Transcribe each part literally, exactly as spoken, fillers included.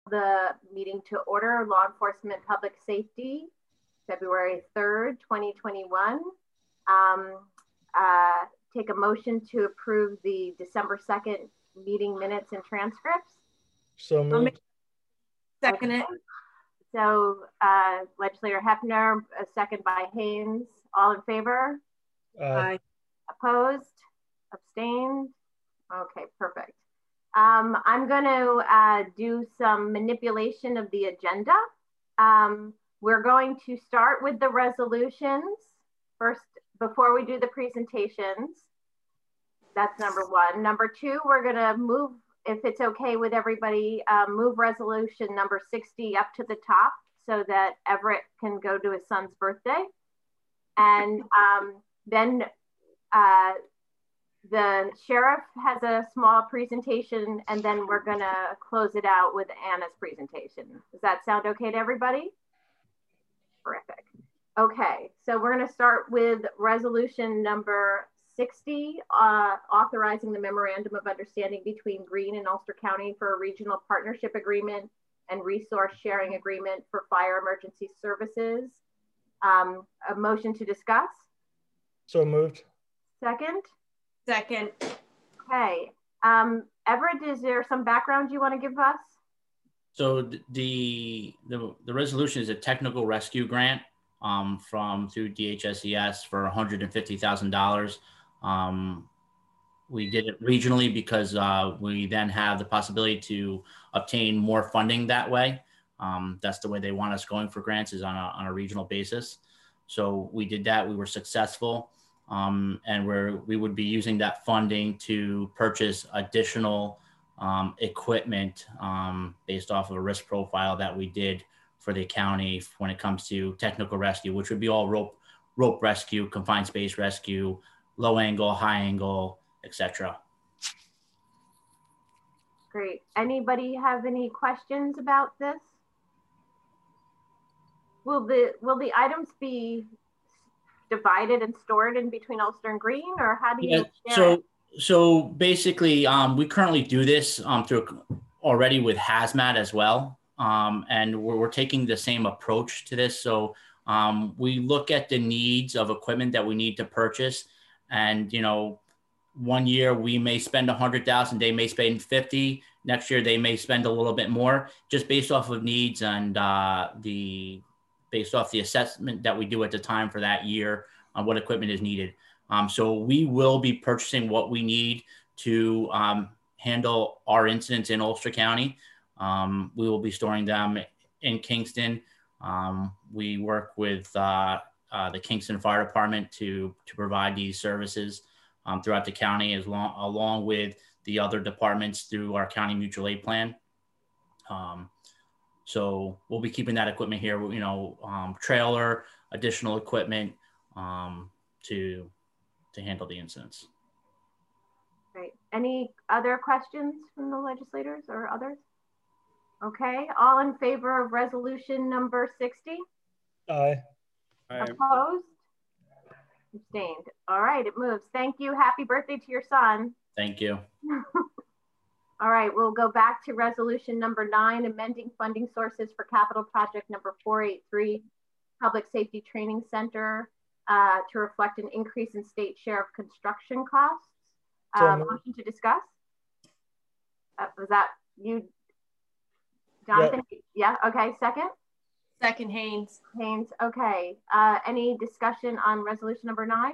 the meeting to order. Law Enforcement Public Safety, February third, twenty twenty-one. Um, uh, take a motion to approve the December second meeting minutes and transcripts. So moved. Second it. So uh, Legislator Hefner, a second by Haynes. All in favor? Aye. Aye. Opposed? Abstained? Okay, perfect. Um, I'm going to uh, do some manipulation of the agenda. Um, we're going to start with the resolutions first before we do the presentations. That's number one. Number two, we're going to move, if it's okay with everybody, uh, move resolution number sixty up to the top so that Everett can go to his son's birthday. And um, then uh, the sheriff has a small presentation, and then we're gonna close it out with Anna's presentation. Does that sound okay to everybody? Terrific. Okay, so we're gonna start with resolution number sixty, uh, authorizing the memorandum of understanding between Greene and Ulster County for a regional partnership agreement and resource sharing agreement for fire emergency services. Um, a motion to discuss? So moved. Second? Second. Okay. Um, Everett, is there some background you want to give us? So the, the, the resolution is a technical rescue grant um, from through D H S E S for one hundred fifty thousand dollars. Um, we did it regionally because uh, we then have the possibility to obtain more funding that way. Um, that's the way they want us going for grants, is on a, on a regional basis. So we did that. We were successful. Um, and we're, we would be using that funding to purchase additional um, equipment um, based off of a risk profile that we did for the county when it comes to technical rescue, which would be all rope, rope rescue, confined space rescue, low angle, high angle, et cetera. Great. Anybody have any questions about this? Will the, will the items be divided and stored in between Ulster and Greene, or how do you yeah, share so it? so basically um we currently do this um through already with hazmat as well, um and we're, we're taking the same approach to this. So um we look at the needs of equipment that we need to purchase, and you know, one year we may spend a hundred thousand, they may spend fifty, next year they may spend a little bit more, just based off of needs and uh the based off the assessment that we do at the time for that year on what equipment is needed. Um, so we will be purchasing what we need to um, handle our incidents in Ulster County. Um, we will be storing them in Kingston. Um, we work with uh, uh, the Kingston Fire Department to, to provide these services um, throughout the county, as long, along with the other departments through our county mutual aid plan. Um, So we'll be keeping that equipment here, you know, um, trailer, additional equipment um, to, to handle the incidents. Great. Any other questions from the legislators or others? Okay, all in favor of resolution number sixty? Aye. Aye. Opposed? Abstained. All right, it moves. Thank you. Happy birthday to your son. Thank you. All right, we'll go back to resolution number nine, amending funding sources for capital project number four eighty-three, Public Safety Training Center, uh, to reflect an increase in state share of construction costs. Uh, motion to discuss. Uh, was that you, Jonathan? Yeah. yeah, okay, second? Second, Haynes. Haynes, okay. Uh, any discussion on resolution number nine?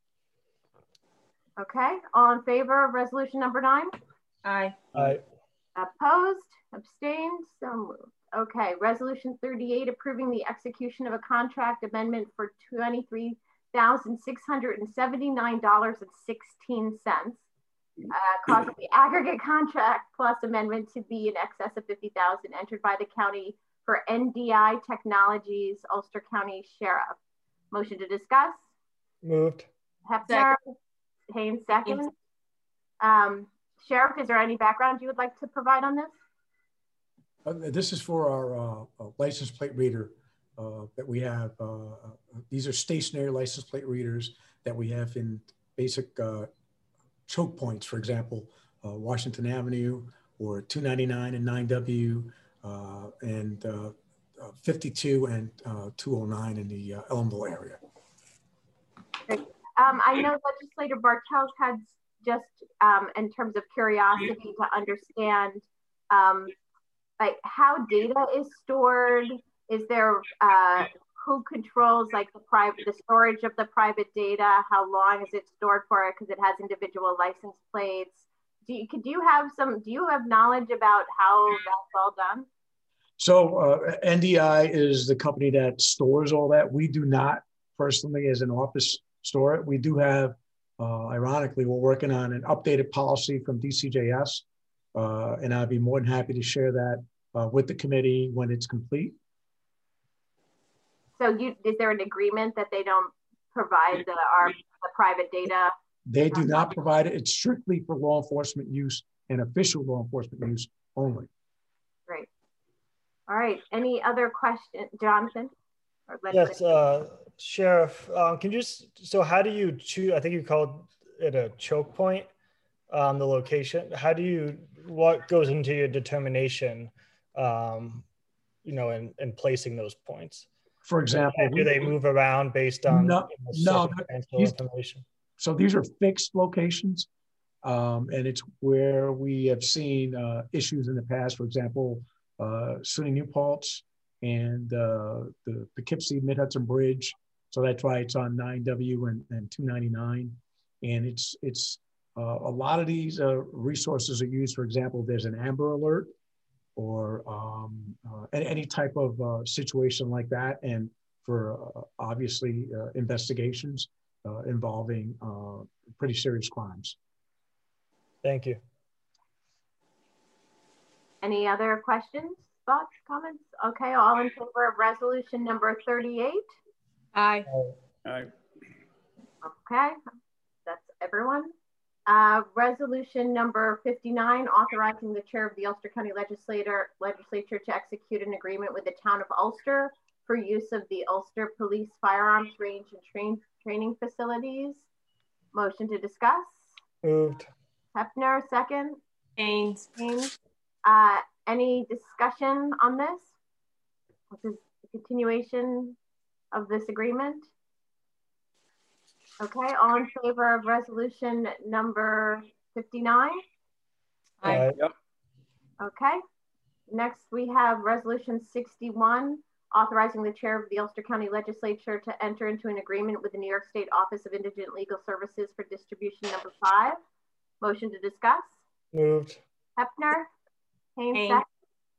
Okay, all in favor of resolution number nine? Aye. Aye. Opposed, abstained, so moved. Okay, resolution thirty-eight, approving the execution of a contract amendment for twenty-three thousand six hundred seventy-nine dollars and sixteen cents, uh, causing the aggregate contract plus amendment to be in excess of fifty thousand dollars entered by the county for N D I Technologies, Ulster County Sheriff. Motion to discuss. Moved. Hefner, Haynes, second. Um, Sheriff, is there any background you would like to provide on this? Uh, this is for our uh, license plate reader uh, that we have. Uh, these are stationary license plate readers that we have in basic uh, choke points, for example, uh, Washington Avenue or two ninety-nine and nine W, uh, and uh, uh, fifty-two and uh, two oh nine in the uh, Ellenville area. Um, I know Legislator Bartels had just, um, in terms of curiosity to understand, um, like how data is stored. Is there, uh, who controls like the private, the storage of the private data? How long is it stored for? Because it has individual license plates. Do you, could you have some, do you have knowledge about how that's all done? So uh, N D I is the company that stores all that. We do not personally as an office store it. We do have, uh, ironically, we're working on an updated policy from D C J S. Uh, and I'd be more than happy to share that uh, with the committee when it's complete. So you, is there an agreement that they don't provide the, our, the private data? They do not provide it. It's strictly for law enforcement use and official law enforcement use only. Great. All right. Any other questions, Jonathan? Or Yes, uh, Sheriff, um, can you just, so how do you choose, I think you called it a choke point, um, the location. How do you, what goes into your determination, um, you know, in, in placing those points? For example, do they move around based on no, you know, no information? So these are fixed locations, um, and it's where we have seen uh, issues in the past. For example, uh, SUNY New Paltz and uh, the Poughkeepsie Mid-Hudson Bridge. So that's why it's on nine W and, and two ninety-nine. And it's it's uh, a lot of these uh, resources are used. For example, there's an Amber Alert or um, uh, any type of uh, situation like that. And for uh, obviously uh, investigations uh, involving uh, pretty serious crimes. Thank you. Any other questions, thoughts, comments? Okay, all in favor of resolution number thirty-eight? Aye. Aye. Okay, that's everyone. Uh, resolution number fifty-nine, authorizing the chair of the Ulster County Legislator, Legislature to execute an agreement with the town of Ulster for use of the Ulster Police Firearms Range and train, Training Facilities. Motion to discuss. Moved. Hefner, second. Haynes. Haynes. Uh, any discussion on this? This is a continuation of this agreement. Okay, all in favor of resolution number fifty-nine? Aye. Yep. Okay, next we have resolution sixty-one, authorizing the chair of the Ulster County Legislature to enter into an agreement with the New York State Office of Indigent Legal Services for distribution number five. Motion to discuss. Moved. Hefner, Haynes, Haynes. second.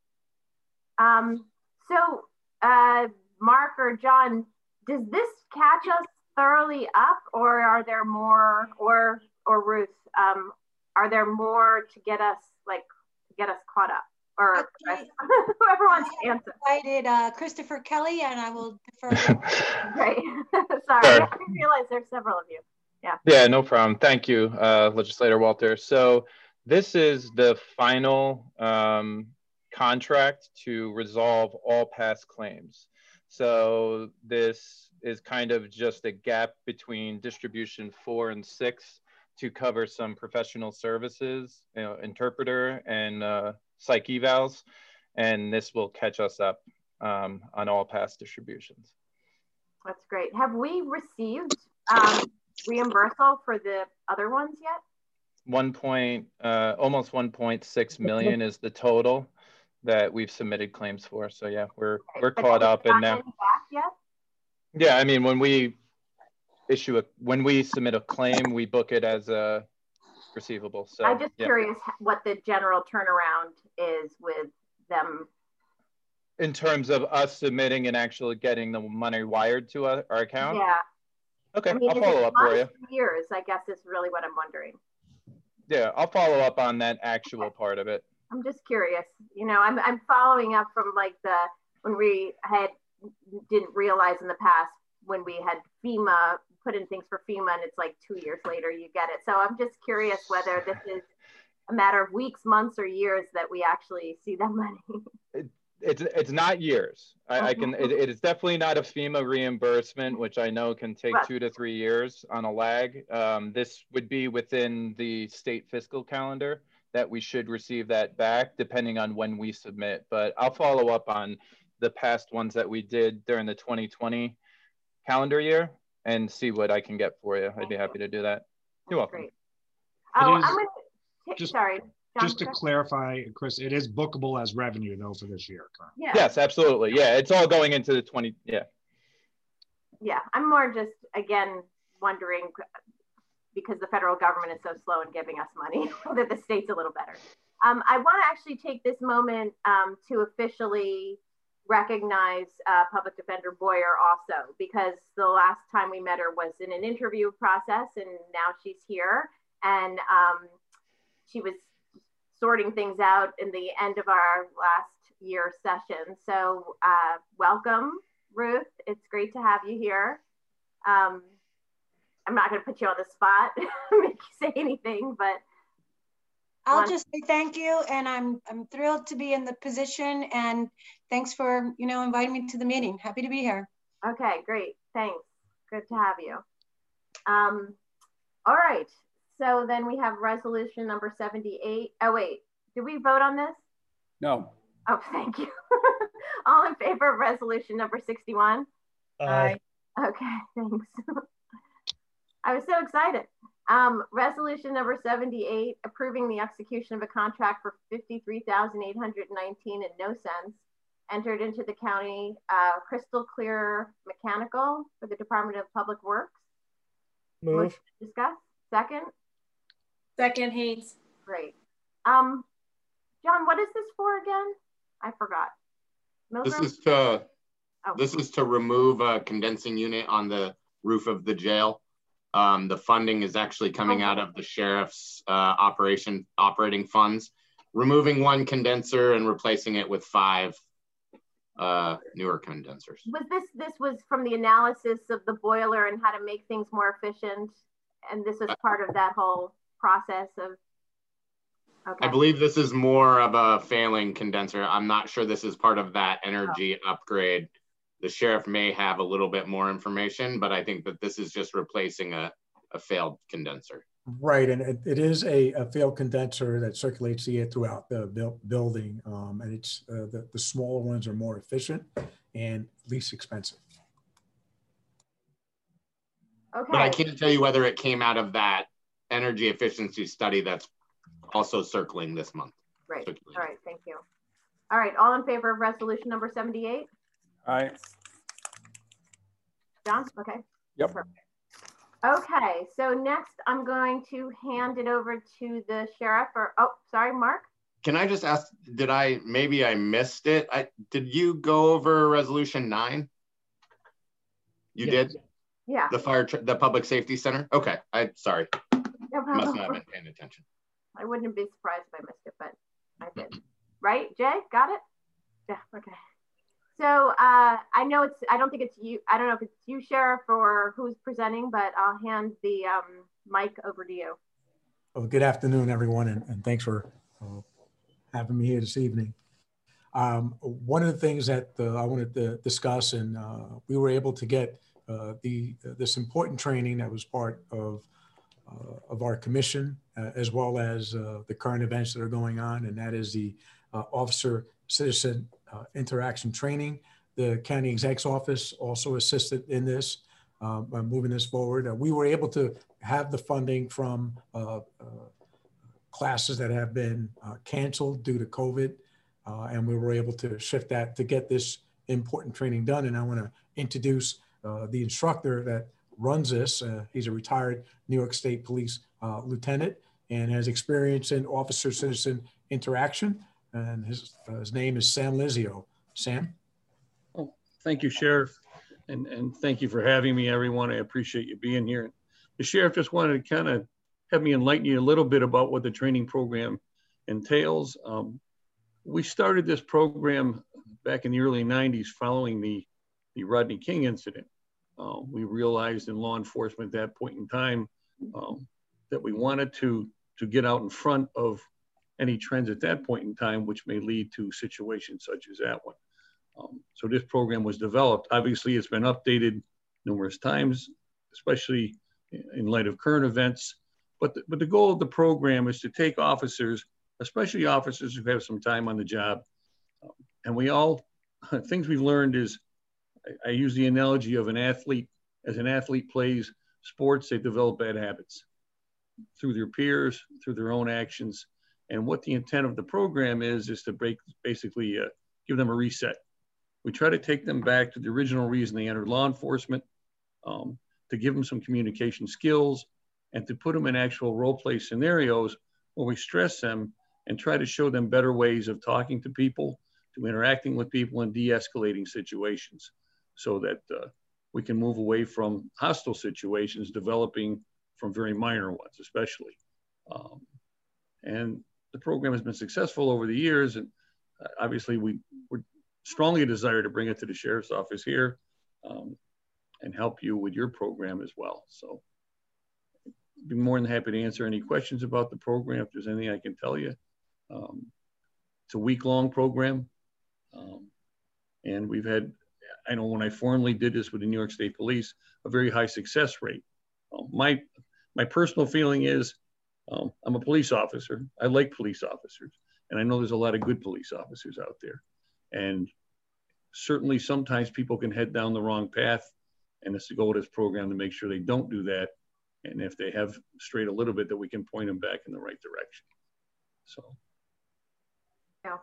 Um, so uh, Mark or John, does this catch us thoroughly up, or are there more, or or Ruth, um, are there more to get us like to get us caught up, or Okay. whoever wants to answer? I invited uh, Christopher Kelly, and I will defer. Great. Sorry, Sure. I didn't realize there's several of you. Yeah. Yeah, no problem. Thank you, uh, Legislator Walter. So this is the final um, contract to resolve all past claims. So this is kind of just a gap between distribution four and six to cover some professional services, you know, interpreter and uh, psych evals, and this will catch us up um, on all past distributions. That's great. Have we received um, reimbursal for the other ones yet? One point, uh, almost one point six million is the total that we've submitted claims for. So yeah, we're we're But caught have up we and gotten now. any back yet? Yeah, I mean, when we issue a, when we submit a claim, we book it as a receivable. So I'm just yeah. curious what the general turnaround is with them. In terms of us submitting and actually getting the money wired to our, our account. Yeah. Okay, I mean, I'll is follow it up for you. months or years, I guess is really what I'm wondering. Yeah, I'll follow up on that actual part of it. I'm just curious. You know, I'm I'm following up from like the when we had didn't realize in the past when we had FEMA put in things for FEMA and it's like two years later you get it. So I'm just curious whether this is a matter of weeks, months, or years that we actually see that money. It, it's it's not years. I, I can. It, it is definitely not a FEMA reimbursement, which I know can take Right. two to three years on a lag. Um, this would be within the state fiscal calendar, that we should receive that back depending on when we submit. But I'll follow up on the past ones that we did during the twenty twenty calendar year and see what I can get for you. I'd be happy to do that. You're welcome. Great. Oh, is, I'm gonna, just, sorry. John, just to clarify, Chris, it is bookable as revenue though for this year. Yeah. Yes, absolutely. Yeah, it's all going into the twenty, yeah. Yeah, I'm more just, again, wondering, because the federal government is so slow in giving us money, whether the state's a little better. Um, I want to actually take this moment um, to officially recognize uh, Public Defender Boyer also, because the last time we met her was in an interview process, and now she's here. And um, she was sorting things out in the end of our last year session. So uh, welcome, Ruth. It's great to have you here. Um, I'm not going to put you on the spot, make you say anything, but I'll just say thank you, and I'm I'm thrilled to be in the position, and thanks for you know inviting me to the meeting. Happy to be here. Okay, great, thanks. Good to have you. Um, all right, so then we have resolution number seventy-eight. Oh wait, did we vote on this? No. Oh, thank you. All in favor of resolution number sixty-one? Aye. Okay, thanks. I was so excited. Um, resolution number seventy-eight, approving the execution of a contract for fifty-three thousand eight hundred nineteen and no cents, entered into the county uh, Crystal Clear Mechanical for the Department of Public Works. Move. Discuss. Second. Second, Haynes. Great. Um, John, what is this for again? I forgot. Milgram? This is to oh. this is to remove a condensing unit on the roof of the jail. Um, the funding is actually coming okay. out of the sheriff's uh, operation operating funds, removing one condenser and replacing it with five uh, newer condensers. Was this this was from the analysis of the boiler and how to make things more efficient, and this was part of that whole process of. Okay. I believe this is more of a failing condenser. I'm not sure this is part of that energy oh. upgrade. The sheriff may have a little bit more information, but I think that this is just replacing a, a failed condenser. Right, and it, it is a, a failed condenser that circulates the air throughout the bu building, um, and it's uh, the, the smaller ones are more efficient and least expensive. Okay. But I can't tell you whether it came out of that energy efficiency study that's also circling this month. Right, all right, thank you. All right, all in favor of resolution number seventy-eight? Aye. John, okay. Yep. Perfect. Okay, so next I'm going to hand it over to the sheriff or, oh, sorry, Mark. Can I just ask, did I, maybe I missed it. I, did you go over resolution nine? You yeah. did? Yeah. The fire, the public safety center? Okay, I, sorry. No I must not have been paying attention. I wouldn't be surprised if I missed it, but I did. Right, Jay, got it? Yeah, okay. So uh, I know it's, I don't think it's you, I don't know if it's you, Sheriff, or who's presenting, but I'll hand the um, mic over to you. Well, good afternoon, everyone, and, and thanks for uh, having me here this evening. Um, one of the things that uh, I wanted to discuss, and uh, we were able to get uh, the this important training that was part of uh, of our commission, uh, as well as uh, the current events that are going on, and that is the uh, officer citizen uh, interaction training. The county exec's office also assisted in this, uh, by moving this forward. Uh, we were able to have the funding from uh, uh, classes that have been uh, canceled due to COVID, uh, and we were able to shift that to get this important training done. And I want to introduce uh, the instructor that runs this. Uh, he's a retired New York State Police uh, lieutenant and has experience in officer-citizen interaction. And his, uh, his name is Sam Lizio. Sam? Oh, thank you, Sheriff. And, and thank you for having me, everyone. I appreciate you being here. The Sheriff just wanted to kind of have me enlighten you a little bit about what the training program entails. Um, we started this program back in the early nineties following the, the Rodney King incident. Uh, we realized in law enforcement at that point in time um, that we wanted to, to get out in front of any trends at that point in time, which may lead to situations such as that one. Um, so this program was developed. Obviously, it's been updated numerous times, especially in light of current events. But the, but the goal of the program is to take officers especially officers who have some time on the job. And we all, things we've learned is, I, I use the analogy of an athlete. As an athlete plays sports, they develop bad habits through their peers, through their own actions. And what the intent of the program is, is to break, basically uh, give them a reset. We try to take them back to the original reason they entered law enforcement, um, to give them some communication skills, and to put them in actual role play scenarios where we stress them and try to show them better ways of talking to people, to interacting with people, and de-escalating situations, so that uh, we can move away from hostile situations, developing from very minor ones, especially. Um, and the program has been successful over the years, and uh, obviously we would strongly desire to bring it to the sheriff's office here um, and help you with your program as well. So I'd be more than happy to answer any questions about the program if there's anything I can tell you. Um, it's a week-long program, um, and we've had, I know when I formally did this with the New York State Police, a very high success rate. Um, my, my personal feeling is, um, I'm a police officer. I like police officers, and I know there's a lot of good police officers out there. And certainly sometimes people can head down the wrong path, and it's the goal of this program to make sure they don't do that. And if they have strayed a little bit, that we can point them back in the right direction. So. Yeah.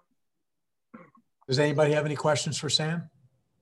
Does anybody have any questions for Sam?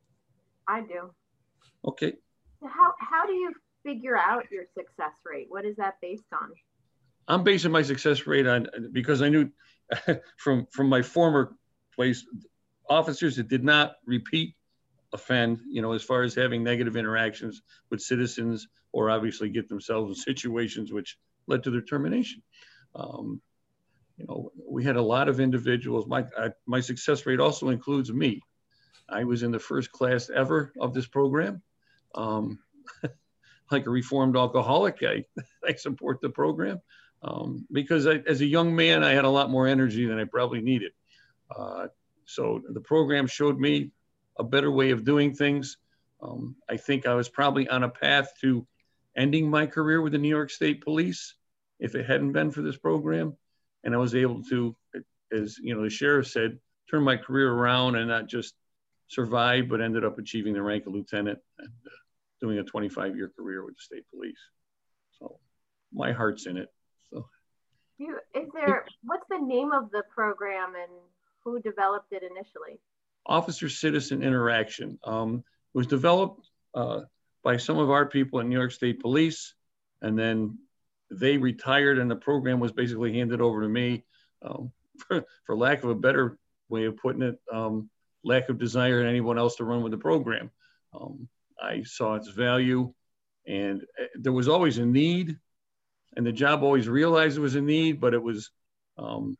I do. Okay. So how, how do you figure out your success rate? What is that based on? I'm basing my success rate on, because I knew from, from my former place, officers that did not repeat offend, you know, as far as having negative interactions with citizens, or obviously get themselves in situations which led to their termination. Um, you know, we had a lot of individuals. My, I, my success rate also includes me. I was in the first class ever of this program. Um, like a reformed alcoholic, I, I support the program um, because I, as a young man, I had a lot more energy than I probably needed. Uh, so the program showed me a better way of doing things. Um, I think I was probably on a path to ending my career with the New York State Police if it hadn't been for this program. And I was able to, as you know, the sheriff said, turn my career around and not just survive, but ended up achieving the rank of lieutenant and uh, doing a twenty-five year career with the state police. So my heart's in it. So, you, is there, what's the name of the program and who developed it initially? Officer-citizen interaction. Um, it was developed uh, by some of our people in New York State Police, and then they retired and the program was basically handed over to me. Um, for, for lack of a better way of putting it, um, lack of desire in anyone else to run with the program. Um, I saw its value, and there was always a need, and the job always realized there was a need, but it was, um,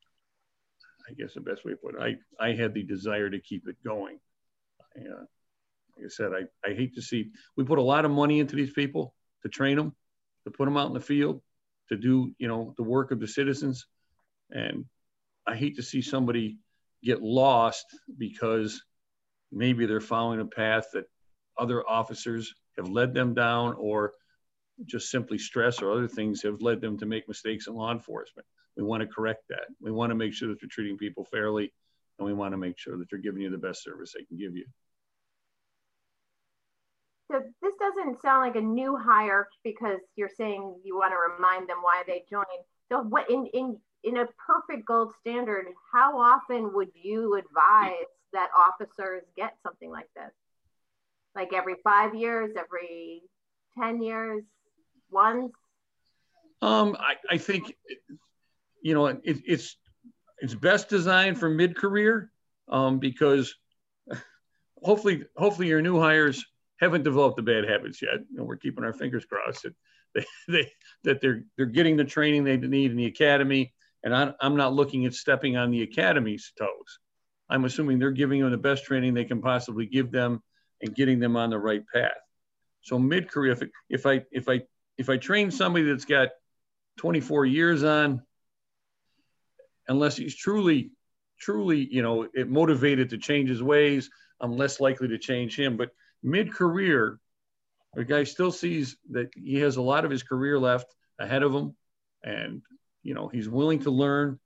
I guess the best way to put it, I, I had the desire to keep it going. I, uh, like I said, I, I hate to see, we put a lot of money into these people to train them, to put them out in the field, to do, you know, the work of the citizens. And I hate to see somebody get lost because maybe they're following a path that other officers have led them down, or just simply stress or other things have led them to make mistakes in law enforcement. We want to correct that. We want to make sure that they're treating people fairly, and we want to make sure that they're giving you the best service they can give you. So this doesn't sound like a new hire, because you're saying you want to remind them why they joined. So what in, in, in a perfect gold standard, how often would you advise that officers get something like this? Like every five years, every ten years, once? Um, I, I think, you know, it, it's, it's best designed for mid-career um, because hopefully, hopefully your new hires haven't developed the bad habits yet. You know, we're keeping our fingers crossed that they, they that they're they're getting the training they need in the academy. And I, I'm not looking at stepping on the academy's toes. I'm assuming they're giving them the best training they can possibly give them and getting them on the right path. So mid-career, if, if I if I if I train somebody that's got twenty-four years on, unless he's truly truly you know it motivated to change his ways, I'm less likely to change him. But mid-career, the guy still sees that he has a lot of his career left ahead of him, and you know he's willing to learn,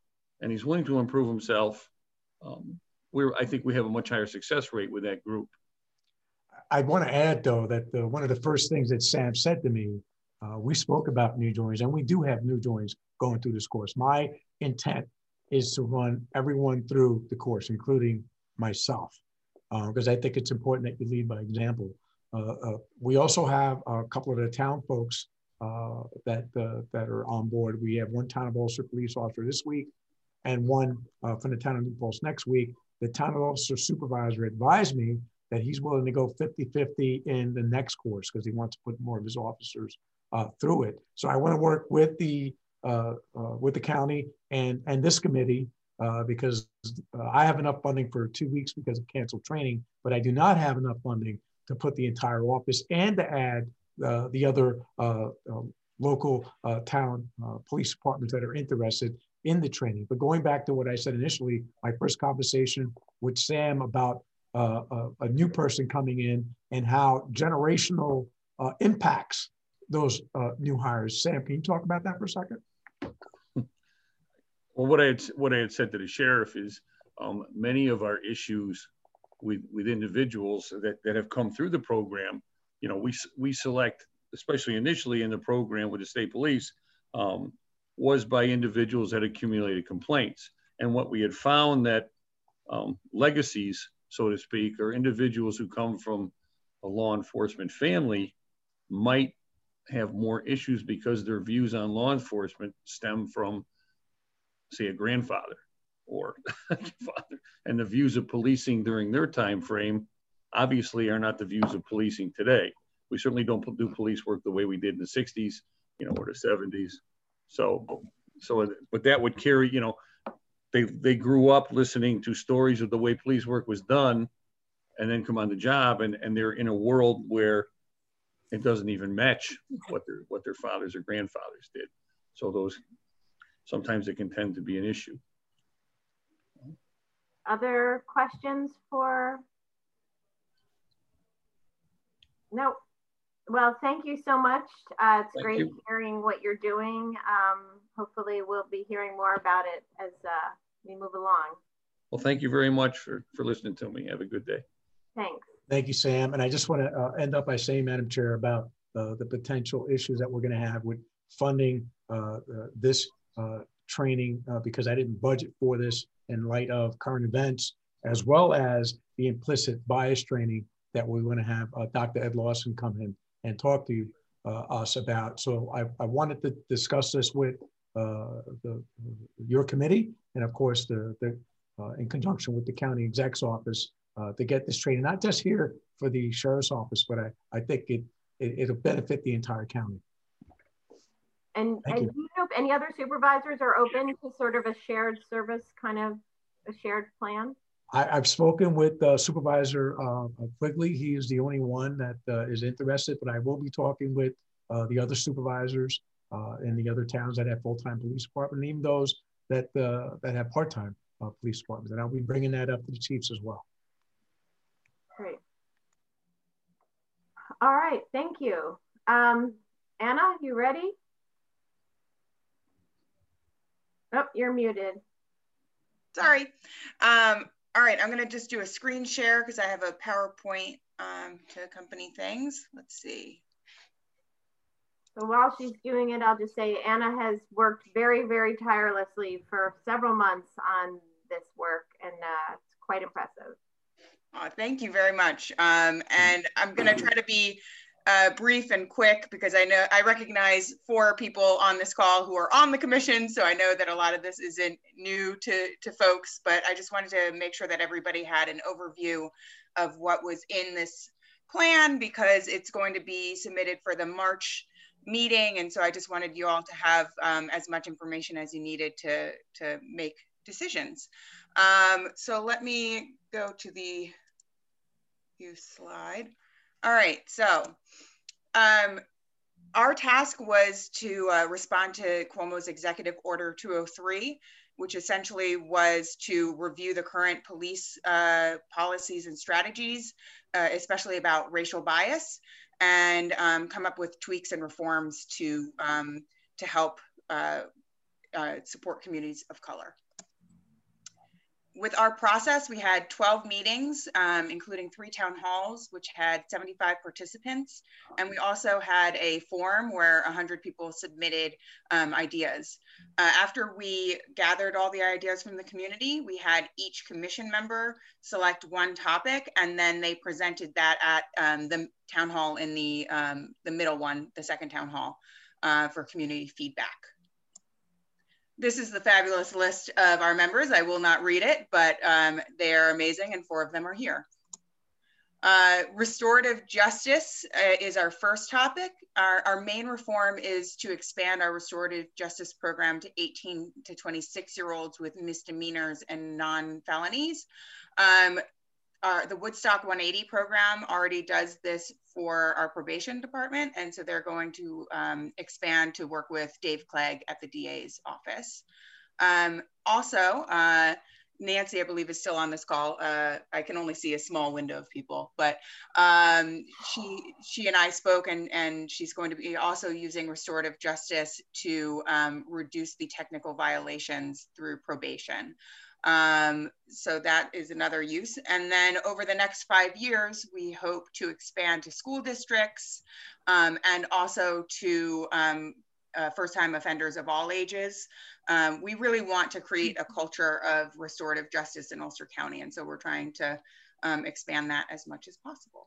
and he's willing to improve himself, um, we're, I think we have a much higher success rate with that group. I want to add, though, that the, one of the first things that Sam said to me, uh, we spoke about new joins, and we do have new joins going through this course. My intent is to run everyone through the course, including myself, because uh, I think it's important that you lead by example. Uh, uh, we also have a couple of the town folks uh, that uh, that are on board. We have one town of Ulster police officer this week, and one uh, from the town of New Paltz next week. The town of Ulster supervisor advised me that he's willing to go fifty fifty in the next course because he wants to put more of his officers uh, through it. So I want to work with the uh, uh, with the county and and this committee uh, because uh, I have enough funding for two weeks because of canceled training, but I do not have enough funding to put the entire office and to add uh, the other uh, uh, local uh, town uh, police departments that are interested in the training. But going back to what I said initially, my first conversation with Sam about uh, a, a new person coming in and how generational uh, impacts those uh, new hires. Sam, can you talk about that for a second? Well, what I had, what I had said to the sheriff is um, many of our issues with, with individuals that, that have come through the program, you know, we, we select, especially initially in the program with the state police, um, was by individuals that accumulated complaints. And what we had found that um, legacies, so to speak, or individuals who come from a law enforcement family might have more issues because their views on law enforcement stem from, say, a grandfather or father, and the views of policing during their time frame obviously are not the views of policing today. We certainly don't do police work the way we did in the sixties, you know, or the seventies. So, so, but that would carry, you know, they, they grew up listening to stories of the way police work was done and then come on the job, and, and they're in a world where it doesn't even match what their, what their fathers or grandfathers did. So those, sometimes it can tend to be an issue. Other questions for? No. Well, thank you so much. Uh, it's Thank great you. hearing what you're doing. Um, hopefully we'll be hearing more about it as uh, we move along. Well, thank you very much for, for listening to me. Have a good day. Thanks. Thank you, Sam. And I just want to uh, end up by saying, Madam Chair, about uh, the potential issues that we're going to have with funding uh, uh, this uh, training uh, because I didn't budget for this in light of current events, as well as the implicit bias training that we're going to have uh, Doctor Ed Lawson come in and talk to you, uh, us about. So I, I wanted to discuss this with uh, the, your committee, and of course, the, the uh, in conjunction with the county exec's office uh, to get this training, not just here for the sheriff's office, but I, I think it, it, it'll benefit the entire county. And, and do you know if any other supervisors are open to sort of a shared service, kind of a shared plan? I, I've spoken with uh, Supervisor uh, Quigley. He is the only one that uh, is interested, but I will be talking with uh, the other supervisors uh, in the other towns that have full-time police department, and even those that uh, that have part-time uh, police departments. And I'll be bringing that up to the chiefs as well. Great. All right, thank you. Um, Anna, you ready? Oh, you're muted. Sorry. Um, all right, I'm gonna just do a screen share because I have a PowerPoint um, to accompany things. Let's see. So while she's doing it, I'll just say Anna has worked very, very tirelessly for several months on this work, and uh, it's quite impressive. Oh, thank you very much. Um, and I'm gonna try to be Uh, brief and quick because I know I recognize four people on this call who are on the commission, so I know that a lot of this isn't new to, to folks, but I just wanted to make sure that everybody had an overview of what was in this plan because it's going to be submitted for the March meeting, and so I just wanted you all to have um, as much information as you needed to, to make decisions. Um, so let me go to the view slide. All right, so um, our task was to uh, respond to Cuomo's Executive Order two oh three, which essentially was to review the current police uh, policies and strategies, uh, especially about racial bias, and um, come up with tweaks and reforms to, um, to help uh, uh, support communities of color. with our process, we had twelve meetings, um, including three town halls, which had seventy-five participants. And we also had a forum where one hundred people submitted um, ideas. Uh, after we gathered all the ideas from the community, we had each commission member select one topic, and then they presented that at um, the town hall in the, um, the middle one, the second town hall, uh, for community feedback. This is the fabulous list of our members. I will not read it, but um, they are amazing, and four of them are here. Uh, restorative justice uh, is our first topic. Our, our main reform is to expand our restorative justice program to eighteen to twenty-six year olds with misdemeanors and non-felonies. Um, Uh, the Woodstock one eighty program already does this for our probation department, and so they're going to um, expand to work with Dave Clegg at the D A's office. Um, also, uh, Nancy, I believe, is still on this call. Uh, I can only see a small window of people, but um, she she and I spoke, and, and she's going to be also using restorative justice to um, reduce the technical violations through probation. Um, so that is another use. And then over the next five years, we hope to expand to school districts um, and also to um, uh, first-time offenders of all ages. Um, we really want to create a culture of restorative justice in Ulster County. And so we're trying to um, expand that as much as possible.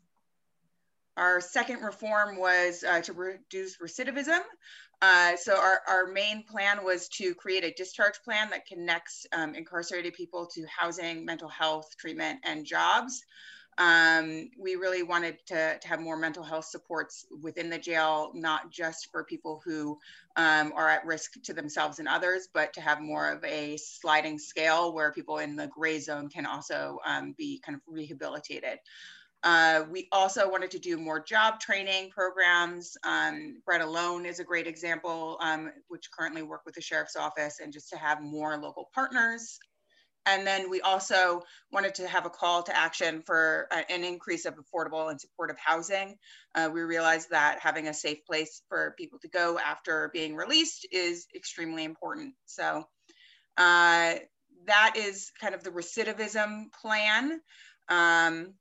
Our second reform was uh, to reduce recidivism. Uh, so our, our main plan was to create a discharge plan that connects um, incarcerated people to housing, mental health, treatment, and jobs. Um, we really wanted to, to have more mental health supports within the jail, not just for people who um, are at risk to themselves and others, but to have more of a sliding scale where people in the gray zone can also um, be kind of rehabilitated. Uh, we also wanted to do more job training programs. Um, Bread Alone is a great example, um, which currently work with the Sheriff's Office, and just to have more local partners. And then we also wanted to have a call to action for an increase of affordable and supportive housing. Uh, we realized that having a safe place for people to go after being released is extremely important. So uh, that is kind of the recidivism plan. Um,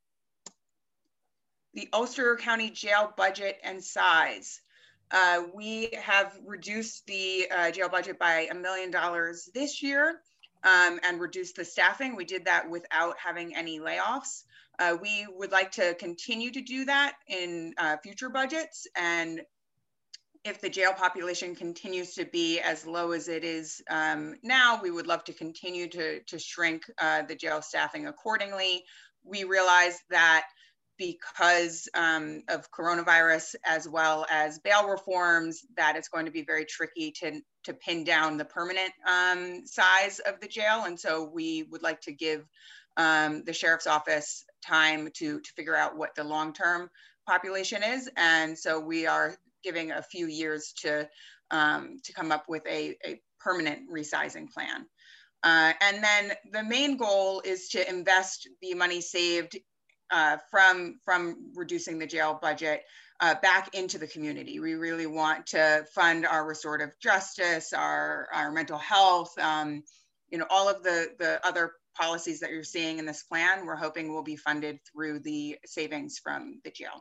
The Ulster County Jail budget and size. Uh, we have reduced the uh, jail budget by a million dollars this year um, and reduced the staffing. We did that without having any layoffs. Uh, we would like to continue to do that in uh, future budgets. And if the jail population continues to be as low as it is um, now, we would love to continue to, to shrink uh, the jail staffing accordingly. We realize that because um, of coronavirus, as well as bail reforms, that it's going to be very tricky to, to pin down the permanent um, size of the jail. And so we would like to give um, the Sheriff's Office time to, to figure out what the long-term population is. And so we are giving a few years to, um, to come up with a, a permanent resizing plan. Uh, and then the main goal is to invest the money saved Uh, from, from reducing the jail budget uh, back into the community. We really want to fund our restorative justice, our, our mental health, um, you know, all of the, the other policies that you're seeing in this plan, we're hoping will be funded through the savings from the jail.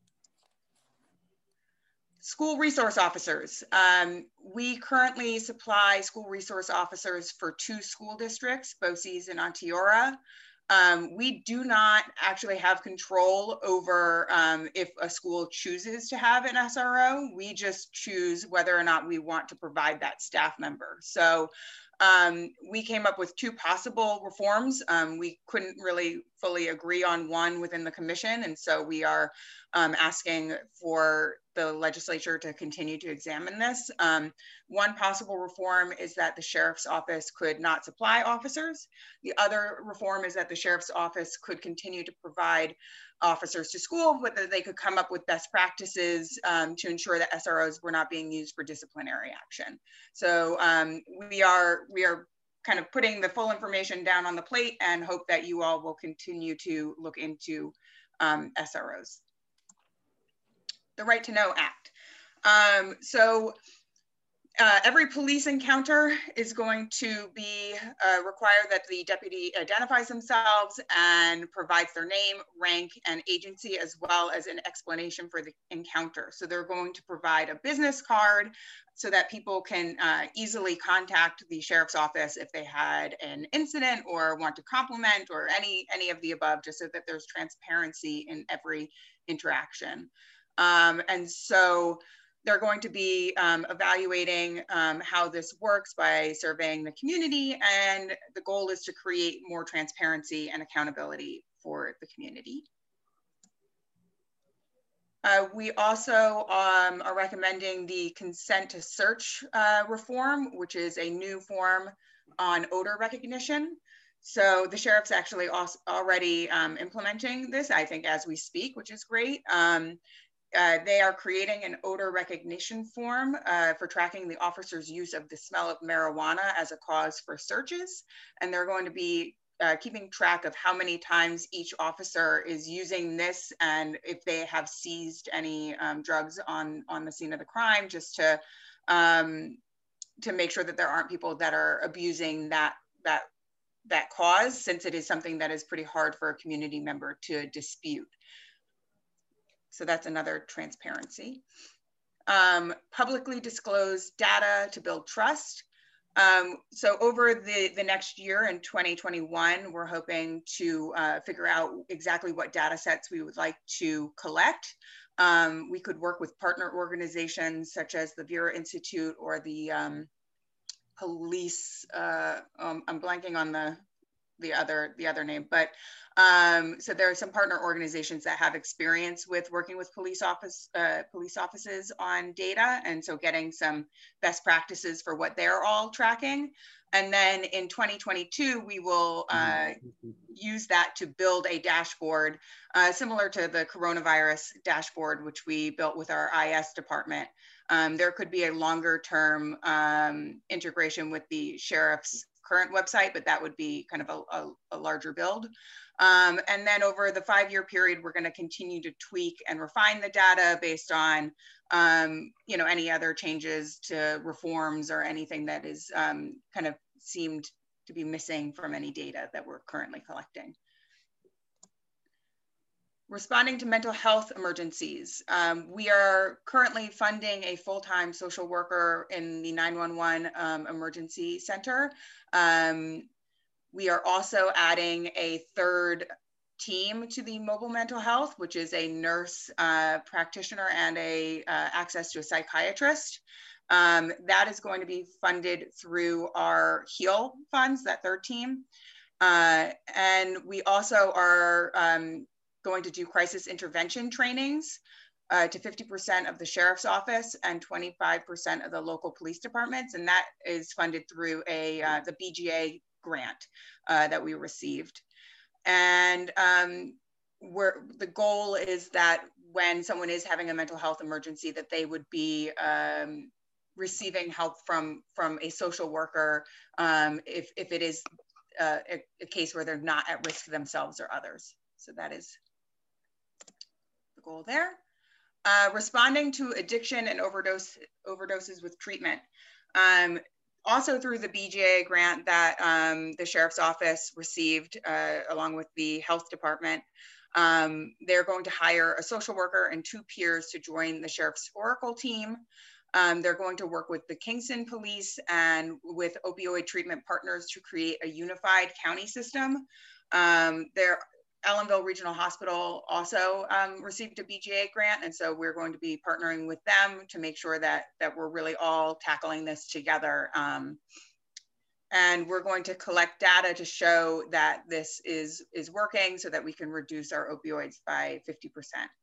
School resource officers. Um, we currently supply school resource officers for two school districts, BOCES and Onteora. Um, we do not actually have control over um, if a school chooses to have an S R O. We just choose whether or not we want to provide that staff member. So um, we came up with two possible reforms. Um, we couldn't really fully agree on one within the commission. And so we are um, asking for the legislature to continue to examine this. Um, one possible reform is that the Sheriff's Office could not supply officers. The other reform is that the Sheriff's Office could continue to provide officers to school, but that they could come up with best practices um, to ensure that S R Os were not being used for disciplinary action. So um, we are we are kind of putting the full information down on the plate and hope that you all will continue to look into um, S R Os. The Right to Know Act. Um, so Uh, every police encounter is going to be uh, required that the deputy identifies themselves and provides their name, rank, and agency, as well as an explanation for the encounter. So they're going to provide a business card so that people can uh, easily contact the sheriff's office if they had an incident or want to compliment or any, any of the above, just so that there's transparency in every interaction. Um, and so they're going to be um, evaluating um, how this works by surveying the community, and the goal is to create more transparency and accountability for the community. Uh, we also um, are recommending the consent to search uh, reform, which is a new form on odor recognition. So the sheriff's actually also already um, implementing this, I think, as we speak, which is great. Um, Uh, they are creating an odor recognition form uh, for tracking the officer's use of the smell of marijuana as a cause for searches. And they're going to be uh, keeping track of how many times each officer is using this, and if they have seized any um, drugs on, on the scene of the crime, just to, um, to make sure that there aren't people that are abusing that, that, that cause, since it is something that is pretty hard for a community member to dispute. So that's another transparency. Um, publicly disclosed data to build trust. Um, so over the, the next year in twenty twenty-one, we're hoping to uh, figure out exactly what data sets we would like to collect. Um, we could work with partner organizations such as the Vera Institute or the um, police, uh, um, I'm blanking on the, the other the other name, but um, so there are some partner organizations that have experience with working with police office uh, police offices on data, and so getting some best practices for what they're all tracking. And then in twenty twenty-two, we will uh, use that to build a dashboard uh, similar to the coronavirus dashboard, which we built with our I S department. Um, there could be a longer term um, integration with the sheriff's current website, but that would be kind of a, a, a larger build. Um, and then over the five-year period, we're going to continue to tweak and refine the data based on, um, you know, any other changes to reforms or anything that is um, kind of seemed to be missing from any data that we're currently collecting. Responding to mental health emergencies. Um, we are currently funding a full-time social worker in the nine one one um, emergency center. Um, we are also adding a third team to the mobile mental health, which is a nurse uh, practitioner and a uh, access to a psychiatrist. Um, that is going to be funded through our HEAL funds, that third team. Uh, and we also are um, going to do crisis intervention trainings uh, to fifty percent of the sheriff's office and twenty-five percent of the local police departments. And that is funded through a uh, the B G A grant uh, that we received. And um, we're, the goal is that when someone is having a mental health emergency, that they would be um, receiving help from, from a social worker um, if, if it is uh, a, a case where they're not at risk themselves or others. So that is the goal there. Uh, responding to addiction and overdose overdoses with treatment. Um, also through the B G A grant that um, the Sheriff's Office received uh, along with the health department, um, they're going to hire a social worker and two peers to join the Sheriff's Oracle team. Um, they're going to work with the Kingston Police and with opioid treatment partners to create a unified county system. Um, they're Ellenville Regional Hospital also um, received a B G A grant, and so we're going to be partnering with them to make sure that that we're really all tackling this together. Um, and we're going to collect data to show that this is is working, so that we can reduce our opioids by fifty percent.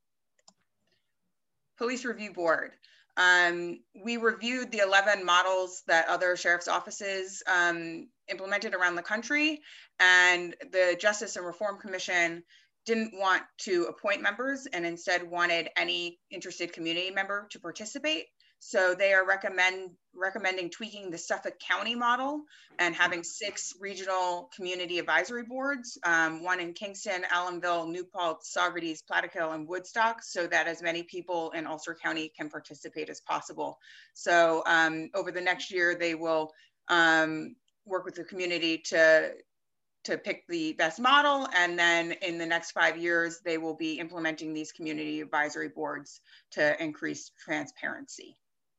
Police Review Board. Um, we reviewed the eleven models that other sheriff's offices um, implemented around the country, and the Justice and Reform Commission didn't want to appoint members and instead wanted any interested community member to participate. So they are recommend, recommending tweaking the Suffolk County model and having six regional community advisory boards, um, one in Kingston, Allenville, New Paltz, Saugerties, Plattekill, and Woodstock, so that as many people in Ulster County can participate as possible. So um, over the next year, they will um, work with the community to to pick the best model. And then in the next five years, they will be implementing these community advisory boards to increase transparency.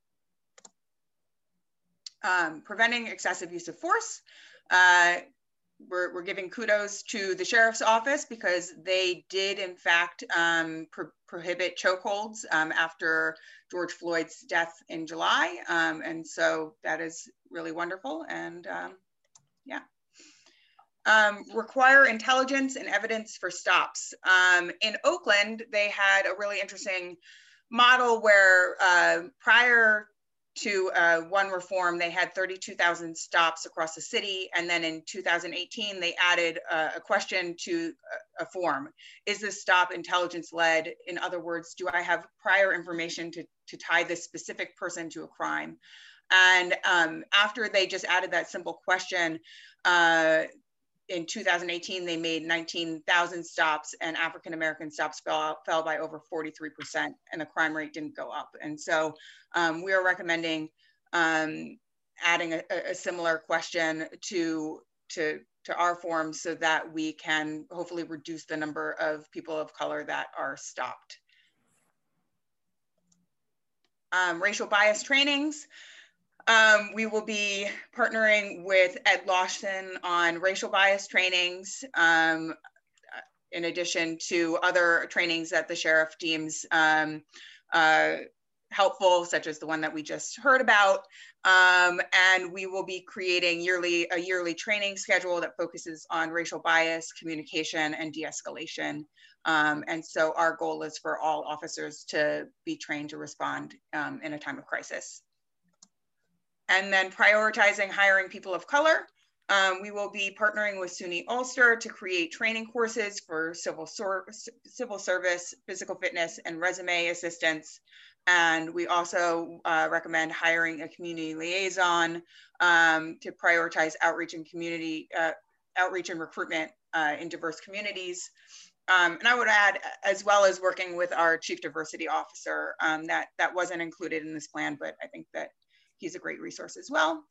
Um, preventing excessive use of force. Uh, we're, we're giving kudos to the Sheriff's Office because they did in fact um, pro prohibit chokeholds um, after George Floyd's death in July. Um, and so that is really wonderful. And um, yeah. Um, require intelligence and evidence for stops. Um, in Oakland, they had a really interesting model where uh, prior to uh, one reform, they had thirty-two thousand stops across the city. And then in two thousand eighteen, they added uh, a question to a, a form. Is this stop intelligence led? In other words, do I have prior information to, to tie this specific person to a crime? And um, after they just added that simple question, uh, in two thousand eighteen, they made nineteen thousand stops, and African-American stops fell, fell by over forty-three percent, and the crime rate didn't go up. And so um, we are recommending um, adding a, a similar question to, to, to our forms so that we can hopefully reduce the number of people of color that are stopped. Um, racial bias trainings. Um, we will be partnering with Ed Lawson on racial bias trainings, um, in addition to other trainings that the sheriff deems um, uh, helpful, such as the one that we just heard about. Um, and we will be creating yearly a yearly training schedule that focuses on racial bias, communication, and de-escalation. Um, and so our goal is for all officers to be trained to respond um, in a time of crisis. And then prioritizing hiring people of color. Um, we will be partnering with SUNY Ulster to create training courses for civil, civil service, physical fitness, and resume assistance. And we also uh, recommend hiring a community liaison um, to prioritize outreach and community, uh, outreach and recruitment uh, in diverse communities. Um, and I would add, as well as working with our chief diversity officer, um, that, that wasn't included in this plan, but I think that he's a great resource as well.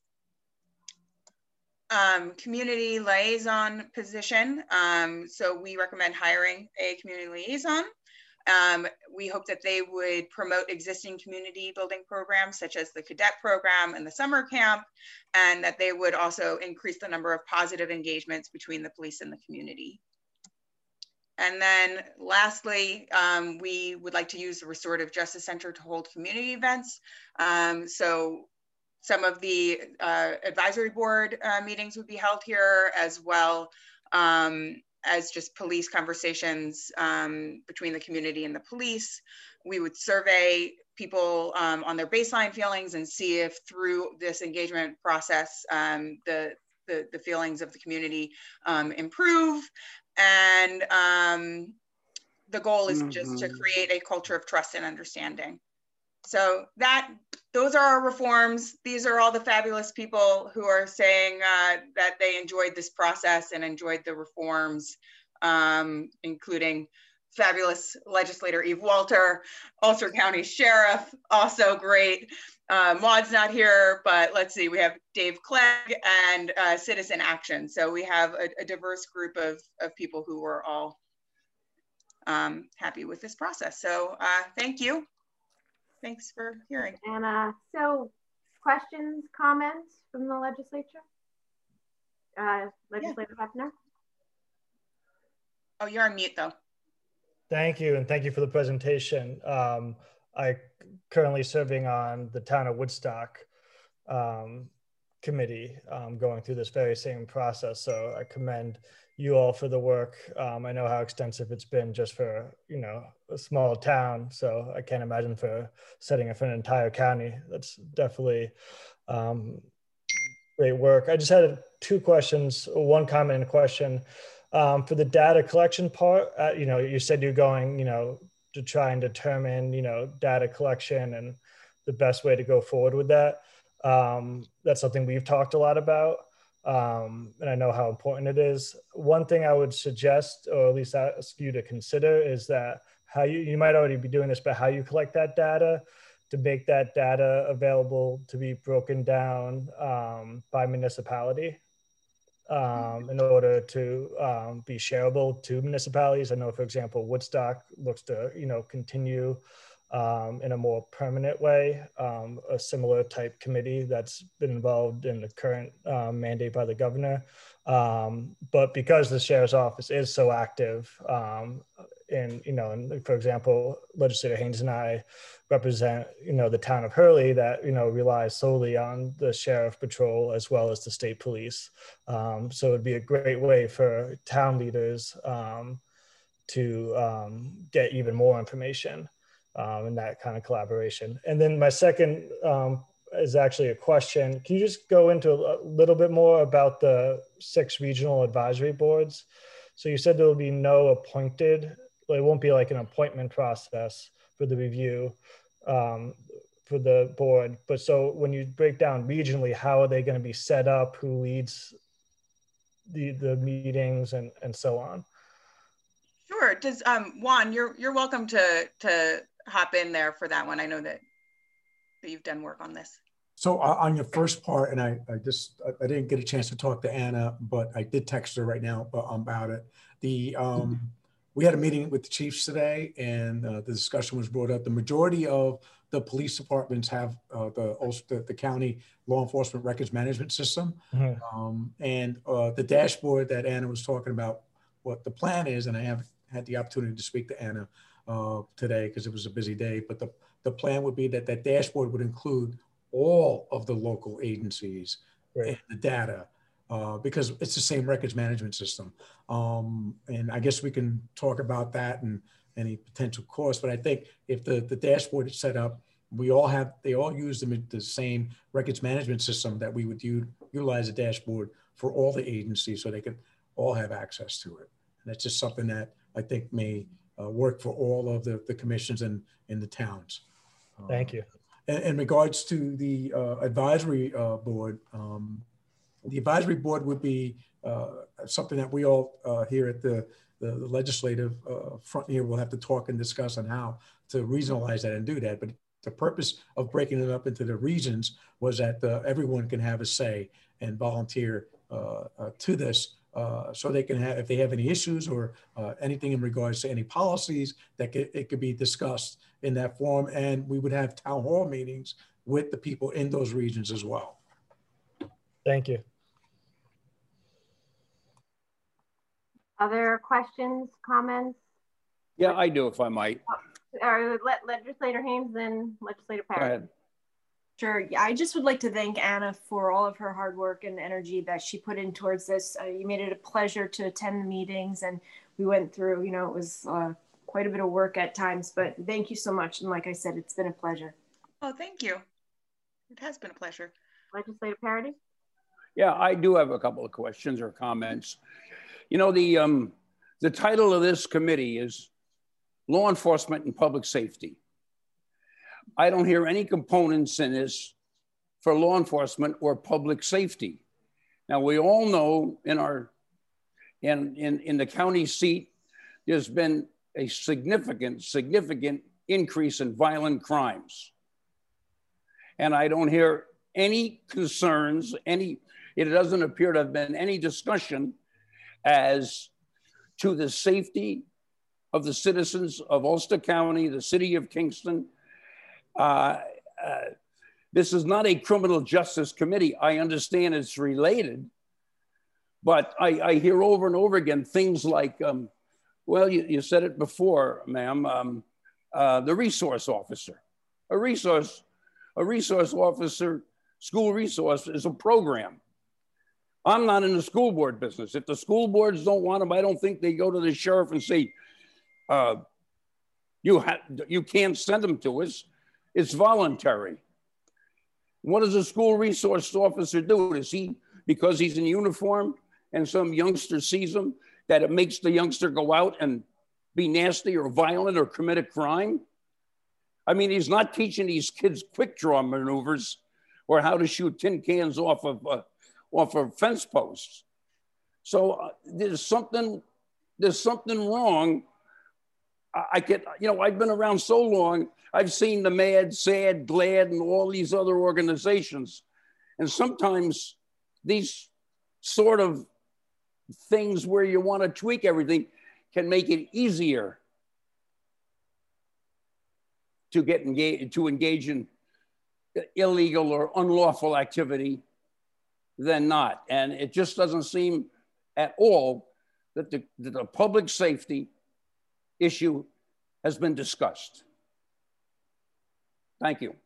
Um, community liaison position. Um, so we recommend hiring a community liaison. Um, we hope that they would promote existing community building programs such as the cadet program and the summer camp, and that they would also increase the number of positive engagements between the police and the community. And then lastly, um, we would like to use the Restorative Justice Center to hold community events. Um, so some of the uh, advisory board uh, meetings would be held here, as well um, as just police conversations um, between the community and the police. We would survey people um, on their baseline feelings and see if through this engagement process, um, the, the, the feelings of the community um, improve. And um, the goal is mm-hmm. just to create a culture of trust and understanding. So that, those are our reforms. These are all the fabulous people who are saying uh, that they enjoyed this process and enjoyed the reforms, um, including fabulous legislator Eve Walter, Ulster County Sheriff, also great. Uh, Maud's not here, but let's see, we have Dave Clegg and uh, Citizen Action. So we have a, a diverse group of, of people who were all um, happy with this process. So uh, thank you. Thanks for hearing. And uh, so questions, comments from the legislature? Uh, Legislator yeah. Hefner? Oh, you're on mute though. Thank you, and thank you for the presentation. Um, I currently serving on the town of Woodstock um, committee, um, going through this very same process. So I commend you all for the work. Um, I know how extensive it's been just for, you know, a small town. So I can't imagine for setting it for an entire county. That's definitely um, great work. I just had two questions, one comment and a question. Um, for the data collection part, uh, you know, you said you're going, you know, to try and determine, you know, data collection and the best way to go forward with that. Um, that's something we've talked a lot about. Um, and I know how important it is. One thing I would suggest, or at least ask you to consider, is that how you, you might already be doing this, but how you collect that data to make that data available to be broken down um, by municipality um, in order to um, be shareable to municipalities. I know, for example, Woodstock looks to, you know, continue Um, in a more permanent way, um, a similar type committee that's been involved in the current um, mandate by the governor. Um, but because the sheriff's office is so active, um, and, you know, and for example, Legislator Haynes and I represent, you know, the town of Hurley that, you know, relies solely on the sheriff patrol as well as the state police. Um, so it'd be a great way for town leaders um, to um, get even more information. Um, and that kind of collaboration. And then my second um, is actually a question. Can you just go into a little bit more about the six regional advisory boards? So you said there will be no appointed, well, it won't be like an appointment process for the review um, for the board. But so when you break down regionally, how are they going to be set up? Who leads the, the meetings and, and so on? Sure. Does um, Juan, you're, you're welcome to, to hop in there for that one. I know that, that you've done work on this. So uh, on your first part, and I, I just, I, I didn't get a chance to talk to Anna, but I did text her right now about it. The, um, we had a meeting with the chiefs today, and uh, the discussion was brought up. The majority of the police departments have uh, the, the, the county law enforcement records management system. Mm-hmm. um, and uh, the dashboard that Anna was talking about, what the plan is, and I have had the opportunity to speak to Anna uh, today because it was a busy day, but the, the plan would be that that dashboard would include all of the local agencies right. and the data uh, because it's the same records management system. Um, and I guess we can talk about that and any potential cost, but I think if the, the dashboard is set up, we all have, they all use the, the same records management system that we would u- utilize a dashboard for all the agencies so they could all have access to it. And that's just something that I think may uh, work for all of the, the commissions and in the towns. Thank you. Uh, in, in regards to the uh, advisory uh, board, um, the advisory board would be uh, something that we all uh, here at the, the, the legislative uh, front here will have to talk and discuss on how to regionalize that and do that. But the purpose of breaking it up into the regions was that uh, everyone can have a say and volunteer uh, uh, to this. Uh, so they can have, if they have any issues or uh, anything in regards to any policies, that could, it could be discussed in that forum. And we would have town hall meetings with the people in those regions as well. Thank you. Other questions, comments? Yeah, I do, if I might. Oh, or let Legislator Haynes and Legislator Perry. Go ahead. Sure. Yeah, I just would like to thank Anna for all of her hard work and energy that she put in towards this. Uh, you made it a pleasure to attend the meetings, and we went through, you know, it was uh, quite a bit of work at times, but thank you so much. And like I said, it's been a pleasure. Oh, thank you. It has been a pleasure. Legislator Parody? Yeah, I do have a couple of questions or comments. You know, the, um, the title of this committee is Law Enforcement and Public Safety. I don't hear any components in this for law enforcement or public safety. Now, we all know in our, in, in, in the county seat, there's been a significant, significant increase in violent crimes. And I don't hear any concerns, any, it doesn't appear to have been any discussion as to the safety of the citizens of Ulster County, the city of Kingston. Uh, uh, this is not a criminal justice committee. I understand it's related, but I, I hear over and over again things like, um, well, you, you said it before, ma'am, um, uh, the resource officer. A resource, a resource officer, school resource is a program. I'm not in the school board business. If the school boards don't want them, I don't think they go to the sheriff and say, uh, you, ha you can't send them to us. It's voluntary. What does a school resource officer do? Does he, because he's in uniform and some youngster sees him, that it makes the youngster go out and be nasty or violent or commit a crime? I mean, he's not teaching these kids quick draw maneuvers or how to shoot tin cans off of, uh, off of fence posts. So uh, there's something, there's something wrong. I, I get, you know, I've been around so long, I've seen the MAD, SAD, GLAD, and all these other organizations. And sometimes these sort of things where you want to tweak everything can make it easier to get engaged, to engage in illegal or unlawful activity than not. And it just doesn't seem at all that the, that the public safety issue has been discussed. Thank you.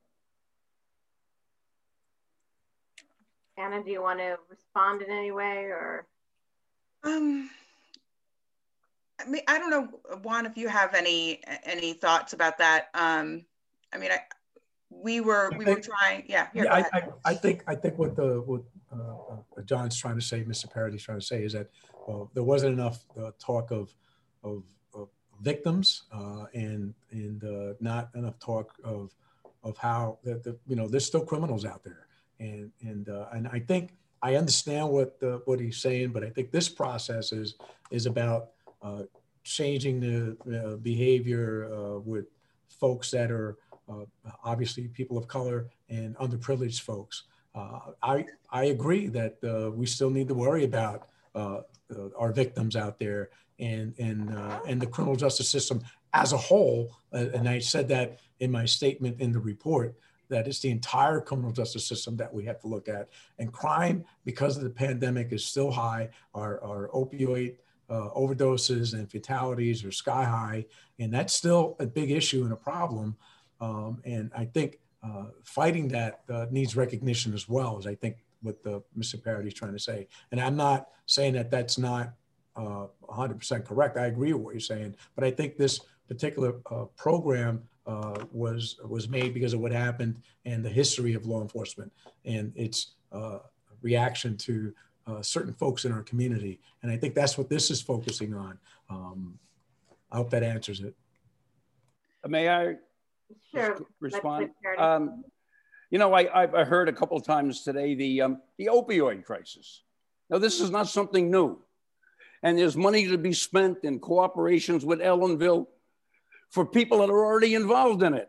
Anna, do you want to respond in any way, or? Um, I mean, I don't know, Juan, if you have any any thoughts about that. Um, I mean, I, we were we were trying. Yeah, here, yeah. I, I, I think I think what the what uh, John's trying to say, Mister Parady's trying to say, is that uh, there wasn't enough uh, talk of of, of victims uh, and and uh, not enough talk of of how that the, you know, there's still criminals out there, and and uh, and I think I understand what the, what he's saying, but I think this process is is about uh, changing the uh, behavior uh, with folks that are uh, obviously people of color and underprivileged folks. Uh, I I agree that uh, we still need to worry about uh, uh, our victims out there and and uh, and the criminal justice system as a whole. Uh, and I said that in my statement in the report, that it's the entire criminal justice system that we have to look at. And crime, because of the pandemic, is still high. Our, our opioid uh, overdoses and fatalities are sky high. And that's still a big issue and a problem. Um, and I think uh, fighting that uh, needs recognition as well, as I think what the Mister Parady is trying to say. And I'm not saying that that's not uh, one hundred percent correct. I agree with what you're saying. But I think this particular uh, program uh, was was made because of what happened and the history of law enforcement and its uh, reaction to uh, certain folks in our community. And I think that's what this is focusing on. Um, I hope that answers it. May I sure. respond? Um, you know, I, I've heard a couple of times today the, um, the opioid crisis. Now, this is not something new. And there's money to be spent in cooperations with Ellenville for people that are already involved in it.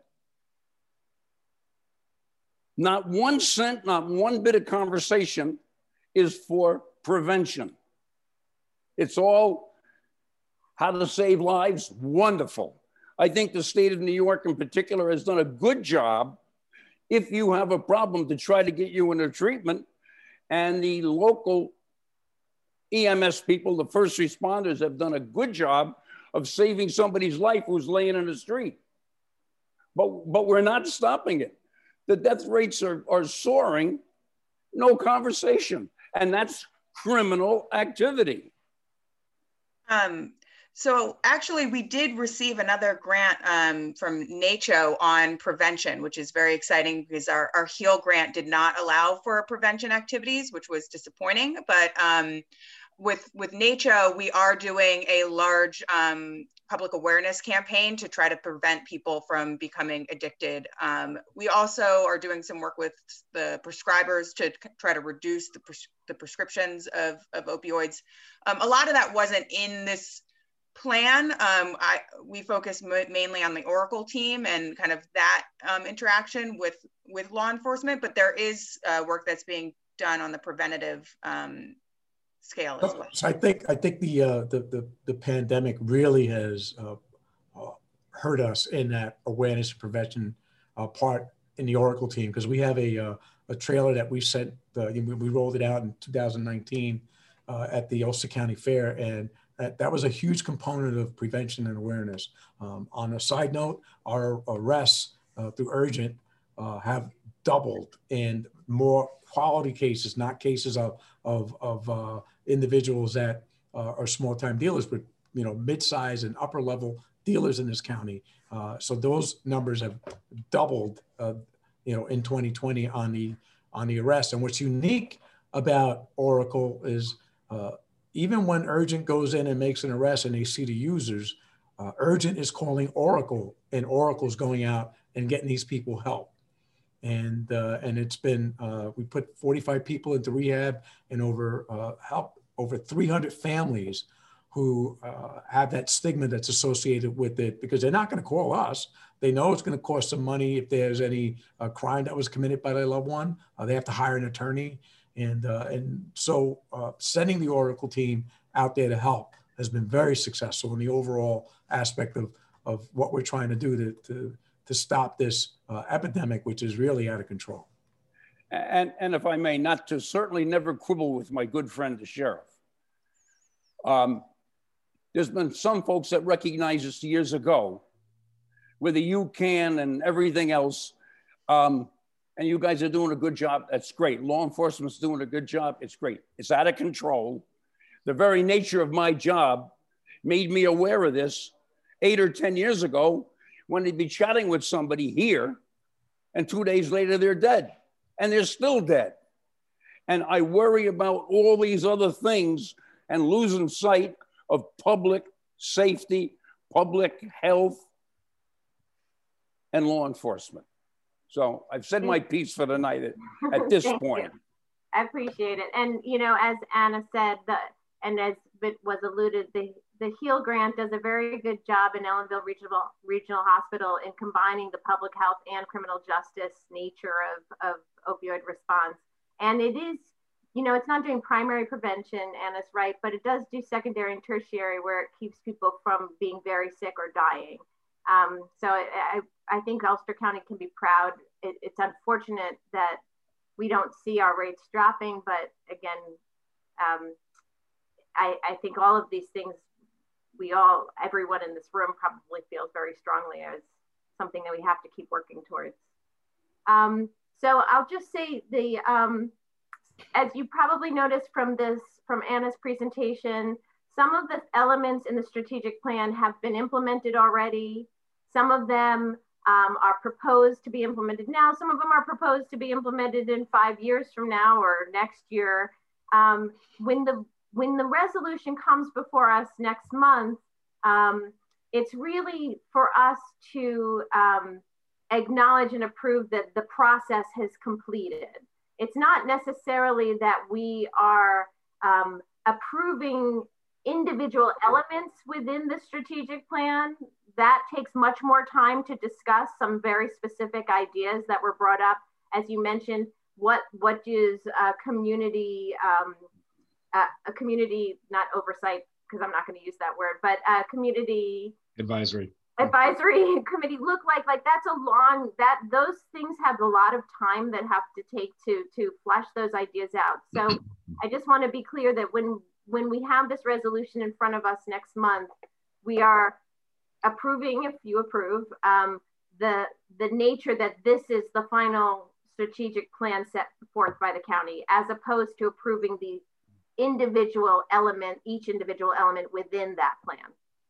Not one cent, not one bit of conversation is for prevention. It's all how to save lives, wonderful. I think the state of New York in particular has done a good job if you have a problem to try to get you into treatment, and the local E M S people, the first responders, have done a good job of saving somebody's life who's laying in the street. But, but we're not stopping it. The death rates are, are soaring, no conversation. And that's criminal activity. Um, so actually we did receive another grant um, from NACCHO on prevention, which is very exciting because our, our HEAL grant did not allow for prevention activities, which was disappointing. But um, With, with NACCHO, we are doing a large um, public awareness campaign to try to prevent people from becoming addicted. Um, we also are doing some work with the prescribers to try to reduce the, pres the prescriptions of, of opioids. Um, a lot of that wasn't in this plan. Um, I, we focus mainly on the Oracle team and kind of that um, interaction with, with law enforcement, but there is uh, work that's being done on the preventative um, scale as well. So I think I think the uh, the, the the pandemic really has uh, uh, hurt us in that awareness and prevention uh, part in the Oracle team, because we have a uh, a trailer that we sent. Uh, we rolled it out in two thousand nineteen uh, at the Ulster County Fair, and that, that was a huge component of prevention and awareness. Um, on a side note, our arrests uh, through Urgent uh, have doubled, and more quality cases, not cases of of, of uh, individuals that uh, are small-time dealers, but you know, mid-size and upper-level dealers in this county. Uh, so those numbers have doubled, uh, you know, in twenty twenty on the on the arrest. And what's unique about Oracle is uh, even when Urgent goes in and makes an arrest and they see the users, uh, Urgent is calling Oracle, and Oracle's going out and getting these people help. And uh, and it's been, uh, we put forty-five people into rehab and over uh, help over three hundred families who uh, have that stigma that's associated with it, because they're not going to call us. They know it's going to cost some money if there's any uh, crime that was committed by their loved one. Uh, they have to hire an attorney. And, uh, and so uh, sending the Oracle team out there to help has been very successful in the overall aspect of, of what we're trying to do to, to, to stop this uh, epidemic, which is really out of control. And, and if I may, not to certainly never quibble with my good friend, the sheriff. Um, there's been some folks that recognized this years ago with the U CAN and everything else. Um, and you guys are doing a good job. That's great. Law enforcement's doing a good job. It's great. It's out of control. The very nature of my job made me aware of this eight or ten years ago when they'd be chatting with somebody here and two days later they're dead and they're still dead. And I worry about all these other things and losing sight of public safety, public health, and law enforcement. So I've said my piece for the night at, at this point. You. I appreciate it. And, you know, as Anna said, the, and as it was alluded, the, the HEAL grant does a very good job in Ellenville Regional, Regional Hospital in combining the public health and criminal justice nature of, of opioid response. And it is, you know, it's not doing primary prevention, Anna's right, but it does do secondary and tertiary where it keeps people from being very sick or dying. Um, so I, I, I think Ulster County can be proud. It, it's unfortunate that we don't see our rates dropping, but again, um, I, I think all of these things, we all, everyone in this room probably feels very strongly as something that we have to keep working towards. Um, so I'll just say the, um, as you probably noticed from this, from Anna's presentation, some of the elements in the strategic plan have been implemented already. Some of them um, are proposed to be implemented now. Some of them are proposed to be implemented in five years from now or next year. Um, when the when the resolution comes before us next month, um, it's really for us to um, acknowledge and approve that the process has completed. It's not necessarily that we are um, approving individual elements within the strategic plan. That takes much more time to discuss some very specific ideas that were brought up. As you mentioned, what, what is a community, um, uh, a community, not oversight, because I'm not going to use that word, but a community advisory. advisory committee look like? Like that's a long, that those things have a lot of time that have to take to, to flesh those ideas out. So I just want to be clear that when, when we have this resolution in front of us next month, we are approving, if you approve, um, the, the nature that this is the final strategic plan set forth by the county, as opposed to approving the individual element, each individual element within that plan.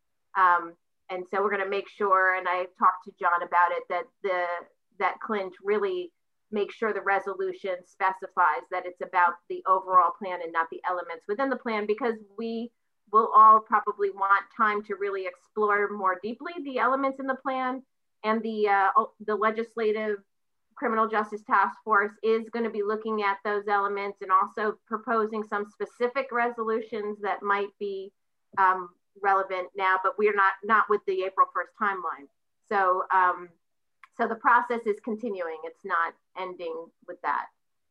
Um, and so we're going to make sure, and I talked to John about it, that the that Clint really makes sure the resolution specifies that it's about the overall plan and not the elements within the plan, because we will all probably want time to really explore more deeply the elements in the plan. And the uh, the legislative criminal justice task force is going to be looking at those elements and also proposing some specific resolutions that might be um, relevant now, but we're not not with the April first timeline. So um, so the process is continuing. It's not ending with that.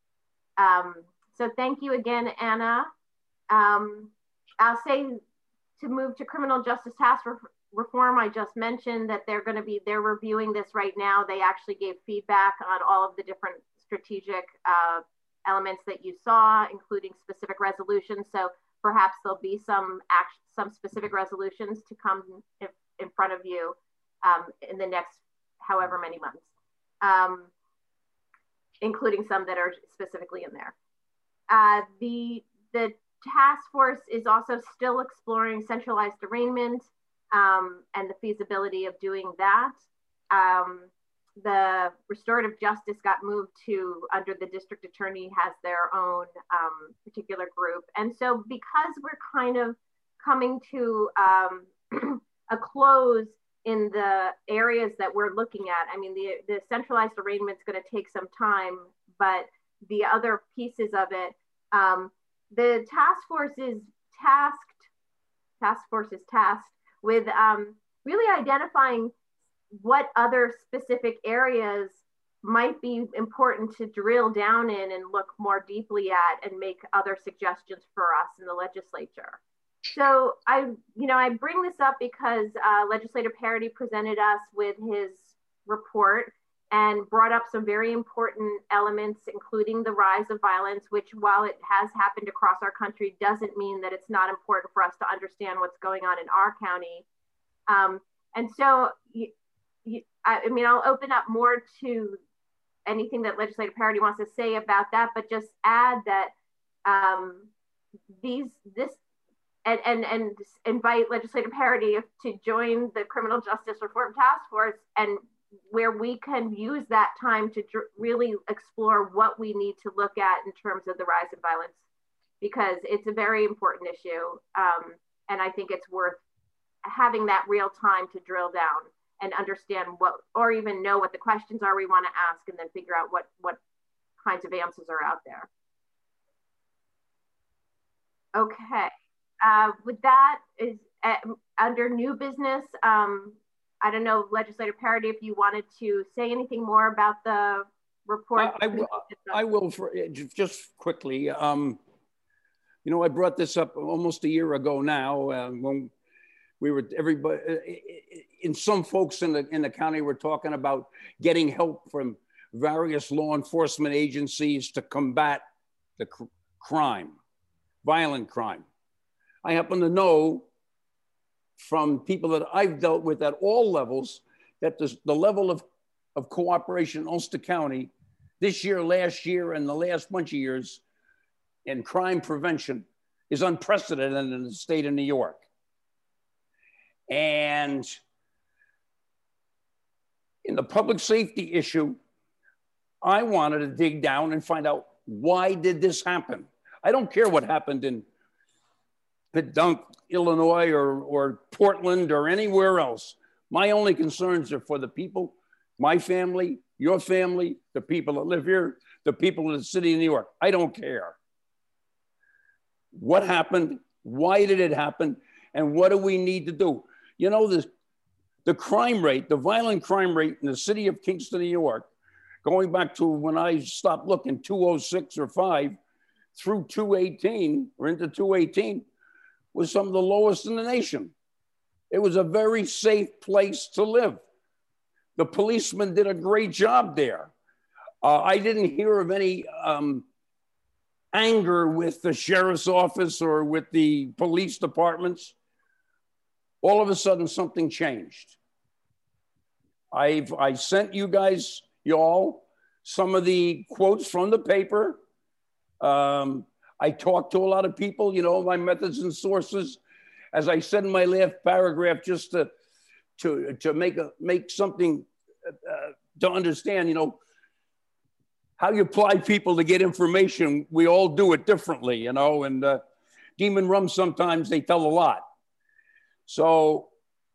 Um, so thank you again, Anna. Um, I'll say to move to criminal justice task reform, I just mentioned that they're going to be, they're reviewing this right now. They actually gave feedback on all of the different strategic uh, elements that you saw, including specific resolutions. So perhaps there'll be some act, some specific resolutions to come in, in front of you um, in the next however many months, um, including some that are specifically in there. Uh, the, the task force is also still exploring centralized arraignment um, and the feasibility of doing that. Um, the restorative justice got moved to under the district attorney has their own um, particular group. And so because we're kind of coming to um, a close in the areas that we're looking at. I mean, the, the centralized arraignment is going to take some time, but the other pieces of it, um, the task force is tasked, task force is tasked with um, really identifying what other specific areas might be important to drill down in and look more deeply at and make other suggestions for us in the legislature. So I, you know, I bring this up because uh, Legislator Parity presented us with his report and brought up some very important elements, including the rise of violence, which while it has happened across our country, doesn't mean that it's not important for us to understand what's going on in our county. Um, and so, you, you, I, I mean, I'll open up more to anything that Legislator Parity wants to say about that, but just add that um, these, this, and, and, and invite Legislator Parity to join the Criminal Justice Reform Task Force, and where we can use that time to really explore what we need to look at in terms of the rise of violence, because it's a very important issue. Um, and I think it's worth having that real time to drill down and understand what, or even know what the questions are we want to ask, and then figure out what, what kinds of answers are out there. Okay. Uh, with that, is uh, under new business, um, I don't know, Legislator Parity, if you wanted to say anything more about the report. I, I, will, I will for, just quickly. Um, you know, I brought this up almost a year ago now uh, when we were, everybody, in some folks in the, in the county were talking about getting help from various law enforcement agencies to combat the cr crime, violent crime. I happen to know from people that I've dealt with at all levels that the, the level of, of cooperation in Ulster County this year, last year, and the last bunch of years in crime prevention is unprecedented in the state of New York. And in the public safety issue, I wanted to dig down and find out, why did this happen? I don't care what happened in Dunk, Illinois, or, or Portland, or anywhere else. My only concerns are for the people, my family, your family, the people that live here, the people in the city of New York. I don't care. What happened? Why did it happen? And what do we need to do? You know, the, the crime rate, the violent crime rate in the city of Kingston, New York, going back to when I stopped looking, two oh six or five, through two eighteen, or into two eighteen, was some of the lowest in the nation. It was a very safe place to live. The policemen did a great job there. Uh, I didn't hear of any um, anger with the sheriff's office or with the police departments. All of a sudden, something changed. I've I sent you guys, y'all, some of the quotes from the paper. Um, I talked to a lot of people, you know, my methods and sources. As I said in my last paragraph, just to, to, to make, a, make something uh, to understand, you know, how you apply people to get information. We all do it differently, you know, and uh, Demon Rum, sometimes they tell a lot. So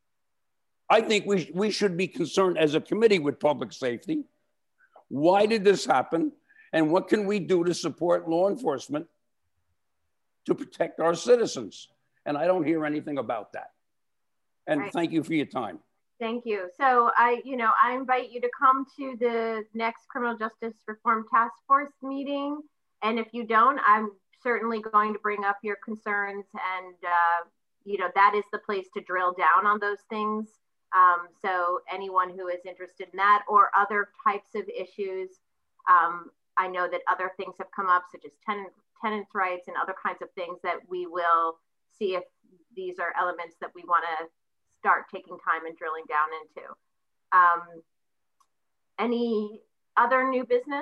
I think we, we should be concerned as a committee with public safety. Why did this happen? And what can we do to support law enforcement to protect our citizens? And I don't hear anything about that. And right. Thank you for your time. Thank you. So I, you know, I invite you to come to the next Criminal Justice Reform Task Force meeting. And if you don't, I'm certainly going to bring up your concerns, and uh, you know, that is the place to drill down on those things. Um, so anyone who is interested in that or other types of issues, um, I know that other things have come up, such as tenant, tenants' rights and other kinds of things that we will see if these are elements that we want to start taking time and drilling down into. Um, any other new business?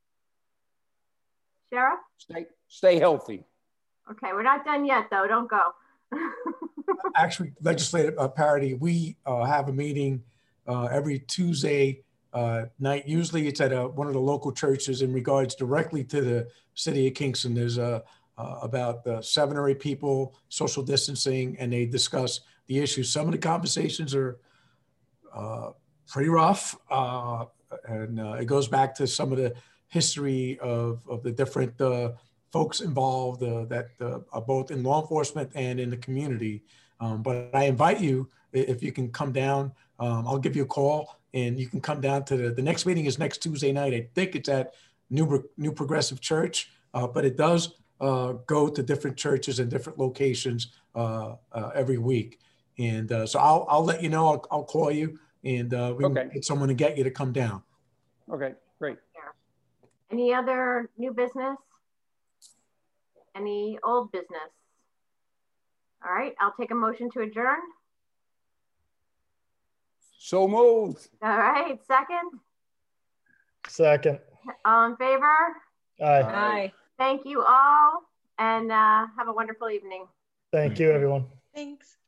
Sheriff? Stay, stay healthy. Okay, we're not done yet though, don't go. Actually, Legislative uh, Parity, we uh, have a meeting uh, every Tuesday uh, night. Usually it's at a, one of the local churches in regards directly to the city of Kingston. There's a, uh, about uh, seven or eight people, social distancing, and they discuss the issues. Some of the conversations are uh, pretty rough. Uh, and uh, it goes back to some of the history of, of the different uh, folks involved uh, that uh, are both in law enforcement and in the community. Um, but I invite you, if you can come down, um, I'll give you a call and you can come down to the, the next meeting is next Tuesday night. I think it's at New, New Progressive Church, uh, but it does uh, go to different churches and different locations uh, uh, every week. And uh, so I'll, I'll let you know, I'll, I'll call you and uh, we Okay. can get someone to get you to come down. Okay, great. Any other new business? Any old business? All right, I'll take a motion to adjourn. So moved. All right, second. Second. All in favor? Aye. Aye. Thank you all and uh, have a wonderful evening. Thank you, everyone. Thanks.